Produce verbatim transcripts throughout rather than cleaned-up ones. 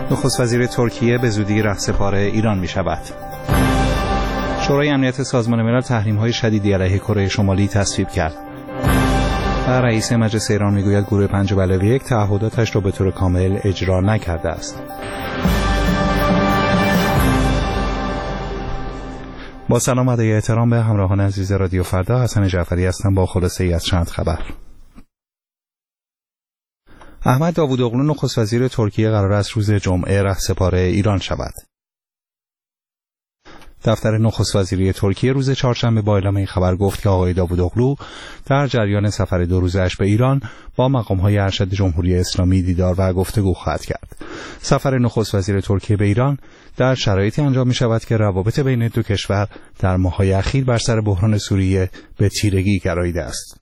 نخست وزیر ترکیه به زودی رهسپار ایران می شود. شورای امنیت سازمان ملل تحریم‌های شدیدی علیه کره شمالی تصویب کرد. و رئیس مجلس ایران میگوید گروه پنج به علاوه یک تعهداتش را به طور کامل اجرا نکرده است. با سلام و ادای احترام به همراهان عزیز رادیو فردا، حسن جعفری هستم با خلاصه ای از چند خبر. احمد داوودوغلو نخست وزیر ترکیه قرار است روز جمعه رهسپار ایران شود. دفتر نخست وزیری ترکیه روز چهارشنبه با اعلام این خبر گفت که آقای داوودوغلو در جریان سفر دو روزه‌اش به ایران با مقام‌های ارشد جمهوری اسلامی دیدار و گفتگو خواهد کرد. سفر نخست وزیر ترکیه به ایران در شرایطی انجام می‌شود که روابط بین دو کشور در ماه‌های اخیر بر سر بحران سوریه به تیرگی گراییده است.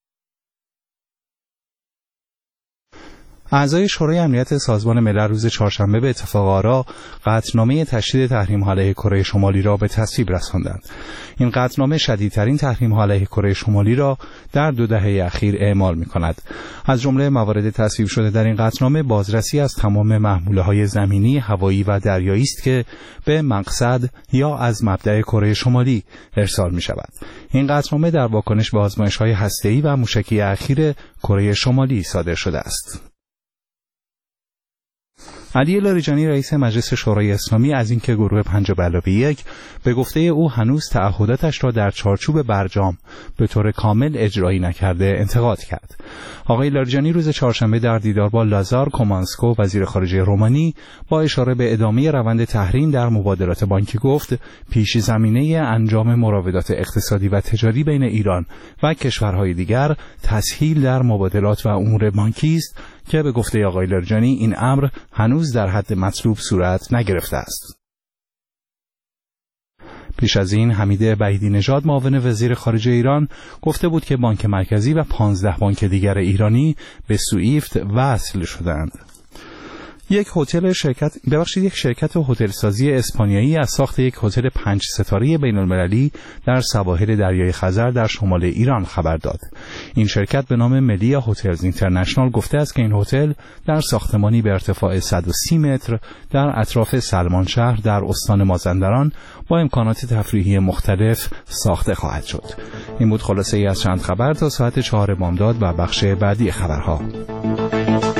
اعضای شورای امنیت سازمان ملل روز چهارشنبه به اتفاق آرا قطعنامه تشدید تحریم‌ها علیه کره شمالی را به تصویب رساندند. این قطعنامه شدیدترین تحریم‌ها علیه کره شمالی را در دو دهه اخیر اعمال می‌کند. از جمله موارد تصویب شده در این قطعنامه بازرسی از تمام محموله‌های زمینی، هوایی و دریایی است که به مقصد یا از مبدأ کره شمالی ارسال می‌شود. این قطعنامه در واکنش به آزمایش‌های هسته‌ای و موشکی اخیر کره شمالی صادر شده است. علی لاریجانی رئیس مجلس شورای اسلامی از اینکه گروه پنج به علاوه یک به گفته او هنوز تعهداتش را در چارچوب برجام به طور کامل اجرایی نکرده انتقاد کرد. آقای لاریجانی روز چهارشنبه در دیدار با لازار کومانسکو وزیر خارجه رومانی با اشاره به ادامه روند تحریم در مبادلات بانکی گفت پیش زمینه انجام مراودات اقتصادی و تجاری بین ایران و کشورهای دیگر تسهیل در مبادلات و امور بانکی است که به گفته آقای لاریجانی این امر هنوز در حد مطلوب صورت نگرفته است. پیش از این حمید وحیدی نژاد معاون وزیر خارجه ایران گفته بود که بانک مرکزی و پانزده بانک دیگر ایرانی به سوئیفت وصل شدند. یک هتل شرکت ببخشید یک شرکت هتل سازی اسپانیایی از ساخت یک هتل پنج ستاره بین المللی در سواحل دریای خزر در شمال ایران خبر داد. این شرکت به نام ملیا هتلز اینترنشنال گفته است که این هتل در ساختمانی به ارتفاع صد و سی متر در اطراف سلمان شهر در استان مازندران با امکانات تفریحی مختلف ساخته خواهد شد. این بود خلاصه ای از چند خبر تا ساعت چهار بامداد و بخش بعدی خبرها.